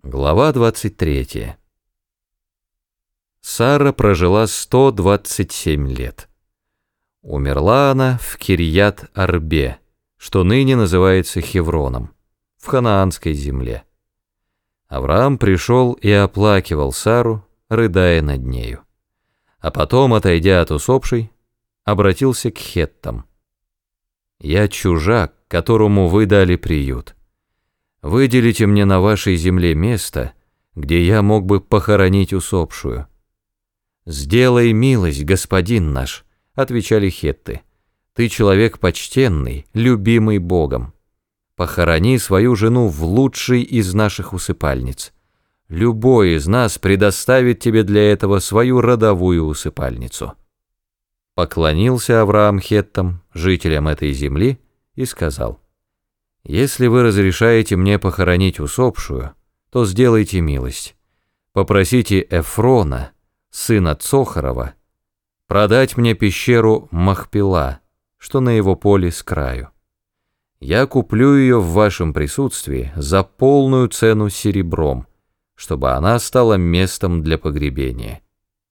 Глава 23. Сара прожила 127 лет. Умерла она в Кирьят-Арбе, что ныне называется Хевроном, в ханаанской земле. Авраам пришел и оплакивал Сару, рыдая над нею. А потом, отойдя от усопшей, обратился к хеттам. «Я чужак, которому вы дали приют. Выделите мне на вашей земле место, где я мог бы похоронить усопшую». «Сделай милость, господин наш», — отвечали хетты. «Ты человек почтенный, любимый Богом. Похорони свою жену в лучшей из наших усыпальниц. Любой из нас предоставит тебе для этого свою родовую усыпальницу». Поклонился Авраам хеттам, жителям этой земли, и сказал: «Если вы разрешаете мне похоронить усопшую, то сделайте милость. Попросите Эфрона, сына Цохарова, продать мне пещеру Махпела, что на его поле с краю. Я куплю ее в вашем присутствии за полную цену серебром, чтобы она стала местом для погребения».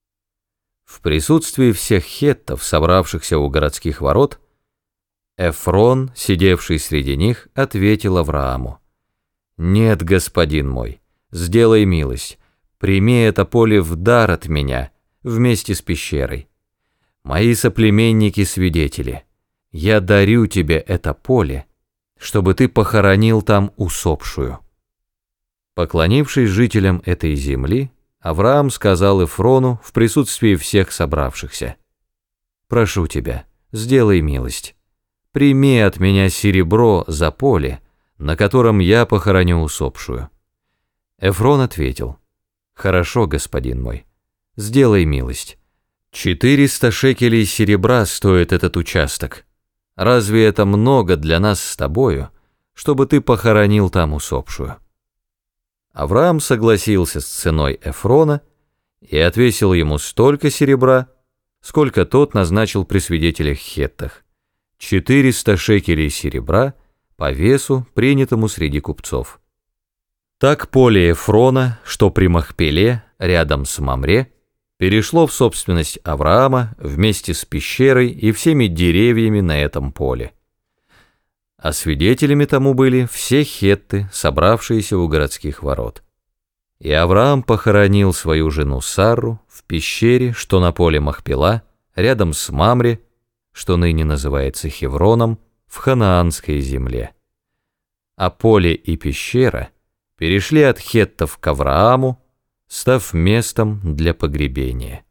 В присутствии всех хеттов, собравшихся у городских ворот, Эфрон, сидевший среди них, ответил Аврааму: «Нет, господин мой, сделай милость, прими это поле в дар от меня вместе с пещерой. Мои соплеменники-свидетели, я дарю тебе это поле, чтобы ты похоронил там усопшую». Поклонившись жителям этой земли, Авраам сказал Эфрону в присутствии всех собравшихся: «Прошу тебя, сделай милость. Прими от меня серебро за поле, на котором я похороню усопшую». Эфрон ответил: «Хорошо, господин мой, сделай милость. 400 шекелей серебра стоит этот участок. Разве это много для нас с тобою, чтобы ты похоронил там усопшую?» Авраам согласился с ценой Эфрона и отвесил ему столько серебра, сколько тот назначил при свидетелях хеттах: 400 шекелей серебра по весу, принятому среди купцов. Так поле Эфрона, что при Махпеле, рядом с Мамре, перешло в собственность Авраама вместе с пещерой и всеми деревьями на этом поле. А свидетелями тому были все хетты, собравшиеся у городских ворот. И Авраам похоронил свою жену Сарру в пещере, что на поле Махпела, рядом с Мамре, что ныне называется Хевроном, в ханаанской земле. А поле и пещера перешли от хеттов к Аврааму, став местом для погребения.